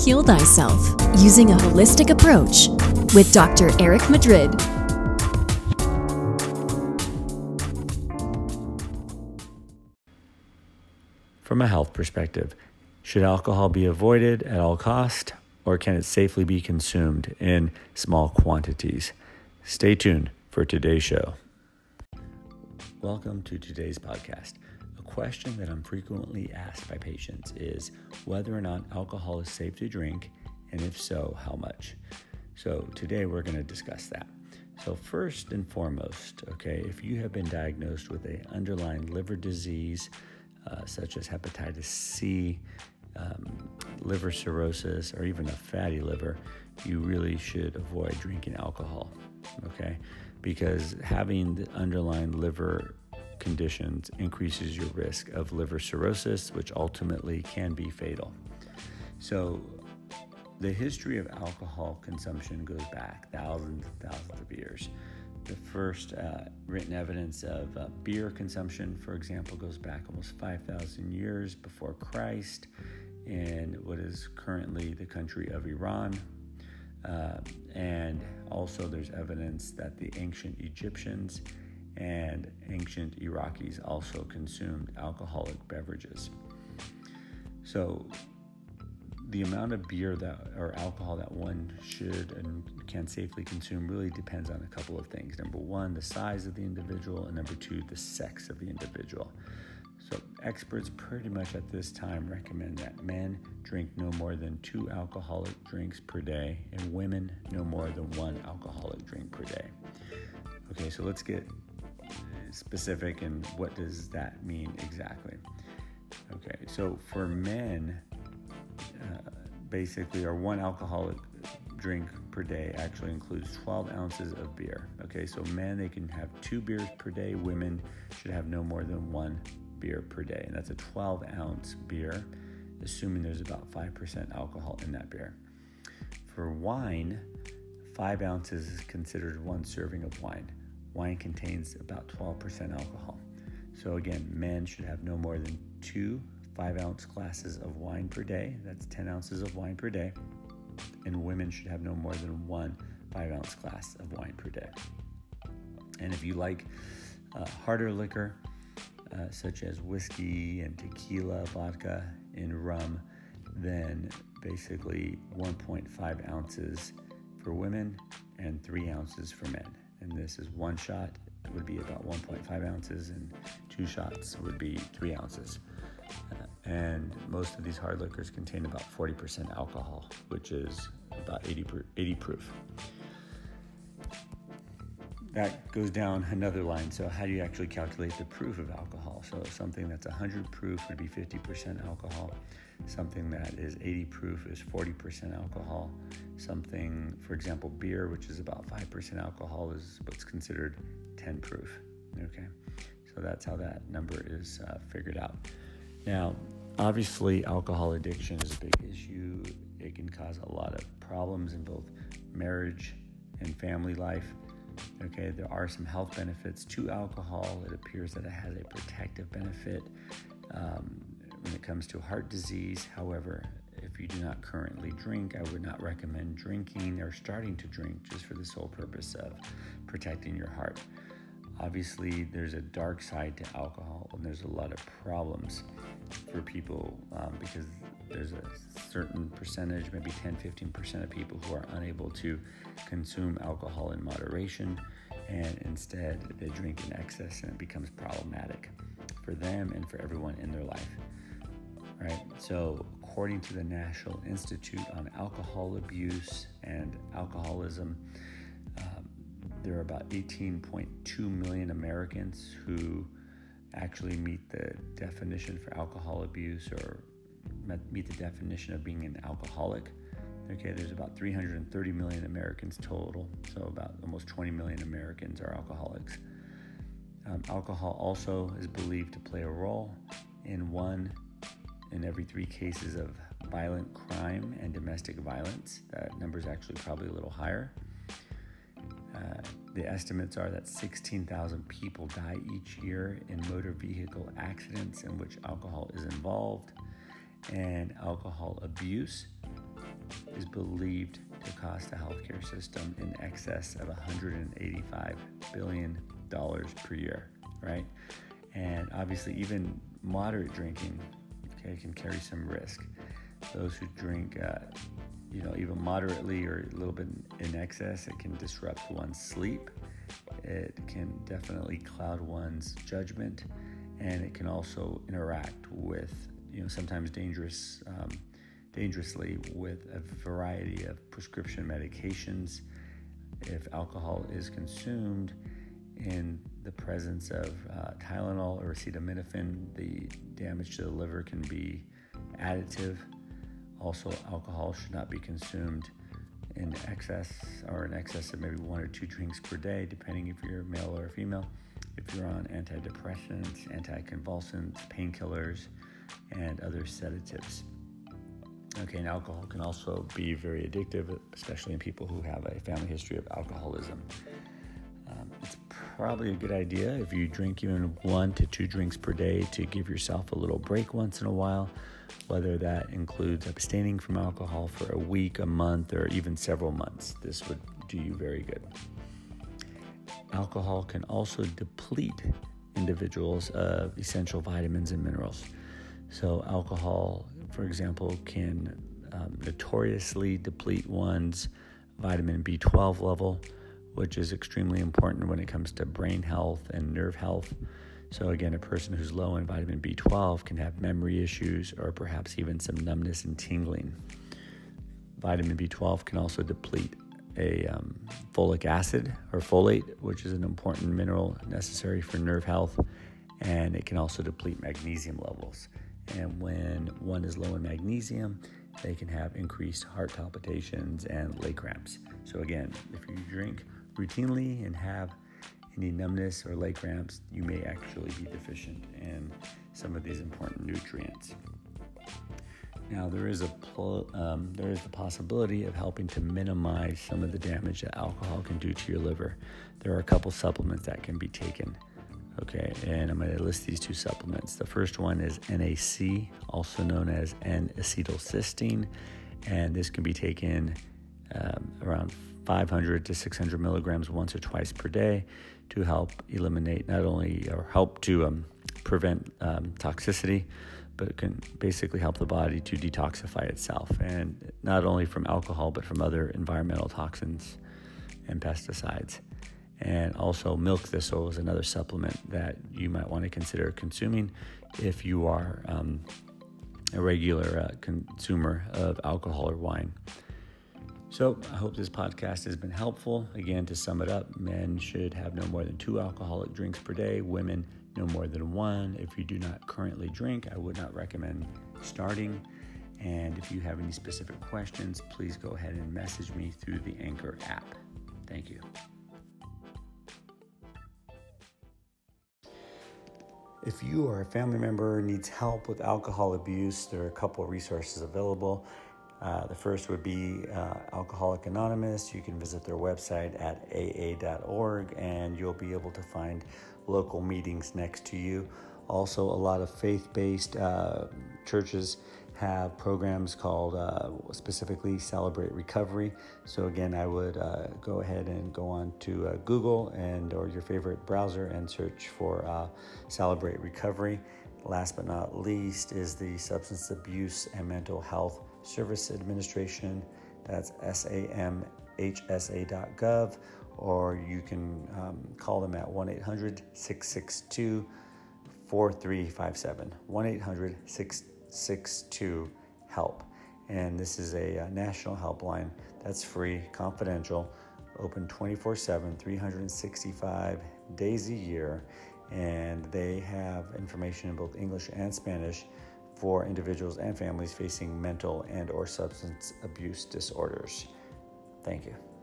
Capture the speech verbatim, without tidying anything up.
Heal Thyself Using a Holistic Approach with Doctor Eric Madrid. From a health perspective, should alcohol be avoided at all costs, or can it safely be consumed in small quantities? Stay tuned for today's show. Welcome to today's podcast. A question that I'm frequently asked by patients is whether or not alcohol is safe to drink, and if so, how much. So today we're going to discuss that. So first and foremost, okay, if you have been diagnosed with an underlying liver disease, uh, such as hepatitis C, um, liver cirrhosis, or even a fatty liver, you really should avoid drinking alcohol, okay? Because having the underlying liver conditions increases your risk of liver cirrhosis, which ultimately can be fatal. So the history of alcohol consumption goes back thousands and thousands of years. The first uh, written evidence of uh, beer consumption, for example, goes back almost five thousand years before Christ in what is currently the country of Iran. Uh, and also there's evidence that the ancient Egyptians and ancient Iraqis also consumed alcoholic beverages. So the amount of beer that or alcohol that one should and can safely consume really depends on a couple of things. Number one, the size of the individual, and number two, the sex of the individual. So experts pretty much at this time recommend that men drink no more than two alcoholic drinks per day and women no more than one alcoholic drink per day. Okay, so let's get specific, and what does that mean exactly? Okay, so for men, uh, basically, our one alcoholic drink per day actually includes twelve ounces of beer. Okay, so men, they can have two beers per day. Women should have no more than one beer per day, and that's a twelve ounce beer, assuming there's about five percent alcohol in that beer. For wine, five ounces is considered one serving of wine. Wine contains about twelve percent alcohol. So again, men should have no more than two five-ounce glasses of wine per day. That's ten ounces of wine per day. And women should have no more than one five-ounce glass of wine per day. And if you like uh, harder liquor, uh, such as whiskey and tequila, vodka, and rum, then basically one point five ounces for women and three ounces for men. And this is one shot would be about one point five ounces, and two shots would be three ounces. Uh, and most of these hard liquors contain about forty percent alcohol, which is about eighty, eighty proof. That goes down another line. So how do you actually calculate the proof of alcohol? So something that's one hundred proof would be fifty percent alcohol. Something that is eighty proof is forty percent alcohol. Something, for example, beer, which is about five percent alcohol, is what's considered ten proof. Okay, so that's how that number is uh, figured out. Now, obviously, alcohol addiction is a big issue. It can cause a lot of problems in both marriage and family life. Okay, there are some health benefits to alcohol. It appears that it has a protective benefit um, when it comes to heart disease. However, if you do not currently drink, I would not recommend drinking or starting to drink just for the sole purpose of protecting your heart. Obviously, there's a dark side to alcohol, and there's a lot of problems for people um, because there's a certain percentage, maybe ten, fifteen percent of people who are unable to consume alcohol in moderation, and instead they drink in excess, and it becomes problematic for them and for everyone in their life. Right? So according to the National Institute on Alcohol Abuse and Alcoholism, um, there are about eighteen point two million Americans who actually meet the definition for alcohol abuse or meet the definition of being an alcoholic. Okay, there's about three hundred thirty million Americans total, so about almost twenty million Americans are alcoholics. Um, alcohol also is believed to play a role in one in every three cases of violent crime and domestic violence. That number is actually probably a little higher. Uh, the estimates are that sixteen thousand people die each year in motor vehicle accidents in which alcohol is involved. And alcohol abuse is believed to cost the healthcare system in excess of one hundred eighty-five billion dollars per year, right? And obviously even moderate drinking, okay, can carry some risk. Those who drink, uh, you know, even moderately or a little bit in excess, it can disrupt one's sleep. It can definitely cloud one's judgment, and it can also interact with, you know, sometimes dangerous, um, dangerously with a variety of prescription medications. If alcohol is consumed in the presence of uh, Tylenol or acetaminophen, the damage to the liver can be additive. Also, alcohol should not be consumed in excess or in excess of maybe one or two drinks per day, depending if you're male or female. If you're on antidepressants, anticonvulsants, painkillers, and other sedatives. Okay, and alcohol can also be very addictive, especially in people who have a family history of alcoholism. Um, it's probably a good idea if you drink even one to two drinks per day to give yourself a little break once in a while, whether that includes abstaining from alcohol for a week, a month, or even several months. This would do you very good. Alcohol can also deplete individuals of essential vitamins and minerals. So alcohol, for example, can um, notoriously deplete one's vitamin B twelve level, which is extremely important when it comes to brain health and nerve health. So again, a person who's low in vitamin B twelve can have memory issues or perhaps even some numbness and tingling. Vitamin B twelve can also deplete a um, folic acid or folate, which is an important mineral necessary for nerve health, and it can also deplete magnesium levels. And when one is low in magnesium, they can have increased heart palpitations and leg cramps. So again, if you drink routinely and have any numbness or leg cramps, you may actually be deficient in some of these important nutrients. Now, there is a pl- um, there is the possibility of helping to minimize some of the damage that alcohol can do to your liver. There are a couple supplements that can be taken. Okay, and I'm going to list these two supplements. The first one is N A C, also known as N-acetylcysteine, and this can be taken um, around five hundred to six hundred milligrams once or twice per day to help eliminate not only or help to um, prevent um, toxicity, but it can basically help the body to detoxify itself, and not only from alcohol, but from other environmental toxins and pesticides. And also milk thistle is another supplement that you might want to consider consuming if you are um, a regular uh, consumer of alcohol or wine. So I hope this podcast has been helpful. Again, to sum it up, men should have no more than two alcoholic drinks per day. Women, no more than one. If you do not currently drink, I would not recommend starting. And if you have any specific questions, please go ahead and message me through the Anchor app. Thank you. If you or a family member needs help with alcohol abuse, there are a couple of resources available. Uh, the first would be uh, Alcoholics Anonymous. You can visit their website at a a dot org, and you'll be able to find local meetings next to you. Also, a lot of faith-based uh, churches have programs called uh, specifically Celebrate Recovery. So again, I would uh, go ahead and go on to uh, Google and or your favorite browser and search for uh, Celebrate Recovery. Last but not least is the Substance Abuse and Mental Health Service Administration. That's S A M H S A dot gov, or you can um, call them at one eight hundred six six two four three five seven, one eight hundred six six two HELP. And this is a, a national helpline that's free, confidential, open twenty-four seven, three hundred sixty-five days a year, and they have information in both English and Spanish for individuals and families facing mental and or substance abuse disorders. Thank you.